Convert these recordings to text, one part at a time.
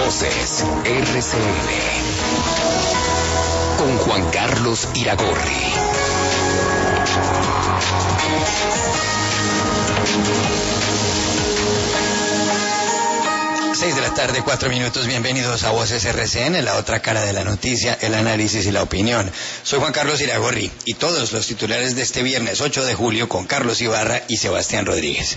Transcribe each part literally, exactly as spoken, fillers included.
Voces R C N con Juan Carlos Iragorri. Seis de la tarde, cuatro minutos. Bienvenidos a Voces R C N, la otra cara de la noticia, el análisis y la opinión. Soy Juan Carlos Iragorri y todos los titulares de este viernes ocho de julio con Carlos Ibarra y Sebastián Rodríguez.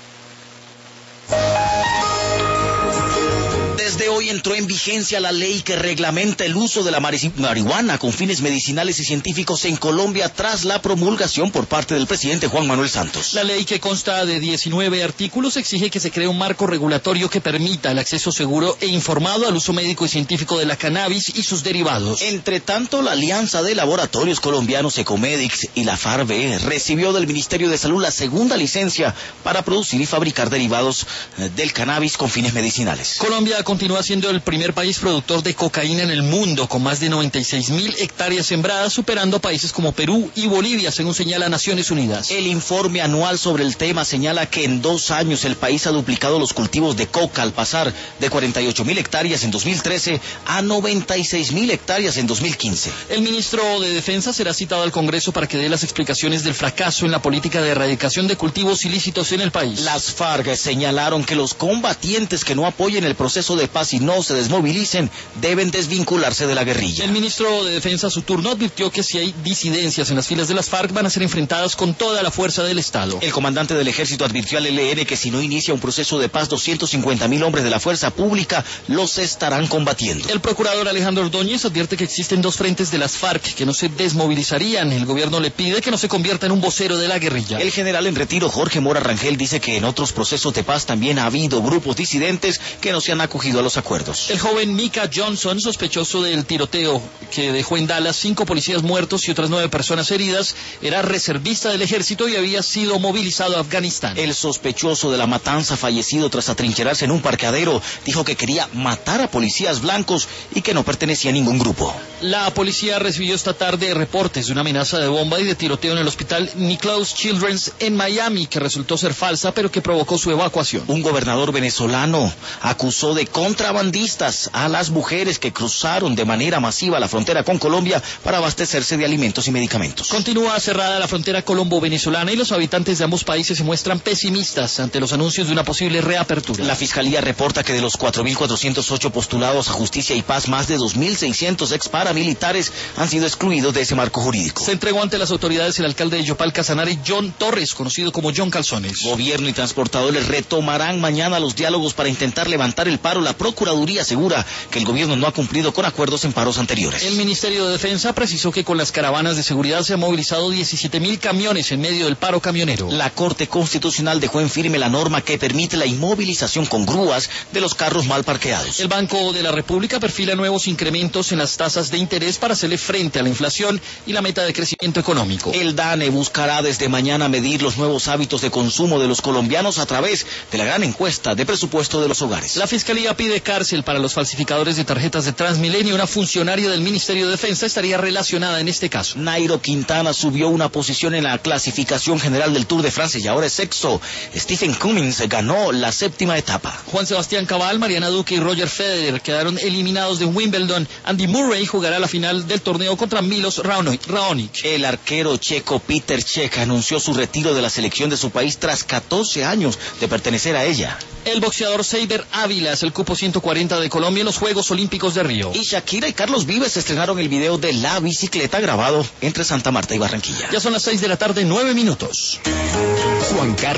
Desde hoy entró en vigencia la ley que reglamenta el uso de la marihuana con fines medicinales y científicos en Colombia tras la promulgación por parte del presidente Juan Manuel Santos. La ley, que consta de diecinueve artículos, exige que se cree un marco regulatorio que permita el acceso seguro e informado al uso médico y científico de la cannabis y sus derivados. Entre tanto, la Alianza de Laboratorios Colombianos Ecomedics y la FARVE recibió del Ministerio de Salud la segunda licencia para producir y fabricar derivados del cannabis con fines medicinales. Colombia continúa siendo el primer país productor de cocaína en el mundo, con más de noventa y seis mil hectáreas sembradas, superando países como Perú y Bolivia, según señala Naciones Unidas. El informe anual sobre el tema señala que en dos años el país ha duplicado los cultivos de coca al pasar de cuarenta y ocho mil hectáreas en dos mil trece a noventa y seis mil hectáreas en dos mil quince. El ministro de Defensa será citado al Congreso para que dé las explicaciones del fracaso en la política de erradicación de cultivos ilícitos en el país. Las FARC señalaron que los combatientes que no apoyen el proceso de paz y no se desmovilicen deben desvincularse de la guerrilla. El ministro de Defensa, a su turno, advirtió que si hay disidencias en las filas de las FARC van a ser enfrentadas con toda la fuerza del Estado. El comandante del ejército advirtió al E L N que si no inicia un proceso de paz, doscientos cincuenta mil hombres de la fuerza pública los estarán combatiendo. El procurador Alejandro Ordóñez advierte que existen dos frentes de las FARC que no se desmovilizarían. El gobierno le pide que no se convierta en un vocero de la guerrilla. El general en retiro Jorge Mora Rangel dice que en otros procesos de paz también ha habido grupos disidentes que no se han acogido a los acuerdos. El joven Micah Johnson, sospechoso del tiroteo que dejó en Dallas cinco policías muertos y otras nueve personas heridas, era reservista del ejército y había sido movilizado a Afganistán. El sospechoso de la matanza, fallecido tras atrincherarse en un parqueadero, dijo que quería matar a policías blancos y que no pertenecía a ningún grupo. La policía recibió esta tarde reportes de una amenaza de bomba y de tiroteo en el hospital Nicklaus Children's en Miami, que resultó ser falsa, pero que provocó su evacuación. Un gobernador venezolano acusó de contrabandistas a las mujeres que cruzaron de manera masiva la frontera con Colombia para abastecerse de alimentos y medicamentos. Continúa cerrada la frontera colombo-venezolana y los habitantes de ambos países se muestran pesimistas ante los anuncios de una posible reapertura. La Fiscalía reporta que de los cuatro mil cuatrocientos ocho postulados a Justicia y Paz, más de dos mil seiscientos ex paramilitares han sido excluidos de ese marco jurídico. Se entregó ante las autoridades el alcalde de Yopal, Casanare, John Torres, conocido como John Calzones. Gobierno y transportadores retomarán mañana los diálogos para intentar levantar el paro. La Procuraduría asegura que el gobierno no ha cumplido con acuerdos en paros anteriores. El Ministerio de Defensa precisó que con las caravanas de seguridad se han movilizado diecisiete mil camiones en medio del paro camionero. La Corte Constitucional dejó en firme la norma que permite la inmovilización con grúas de los carros mal parqueados. El Banco de la República perfila nuevos incrementos en las tasas de interés para hacerle frente a la inflación y la meta de crecimiento económico. El DANE buscará desde mañana medir los nuevos hábitos de consumo de los colombianos a través de la gran encuesta de presupuesto de los hogares. La Fiscalía pide cárcel para los falsificadores de tarjetas de Transmilenio. Una funcionaria del Ministerio de Defensa estaría relacionada en este caso. Nairo Quintana subió una posición en la clasificación general del Tour de Francia y ahora es sexto. Stephen Cummings ganó la séptima etapa. Juan Sebastián Cabal, Mariana Duque y Roger Federer quedaron eliminados de Wimbledon. Andy Murray jugará la final del torneo contra Milos Raonic. El arquero checo Peter Cech anunció su retiro de la selección de su país tras catorce años de pertenecer a ella. El boxeador Seiber Ávila es el cupo ciento cuarenta de Colombia en los Juegos Olímpicos de Río. Y Shakira y Carlos Vives estrenaron el video de La Bicicleta grabado entre Santa Marta y Barranquilla. Ya son las seis de la tarde, nueve minutos. Juan Carlos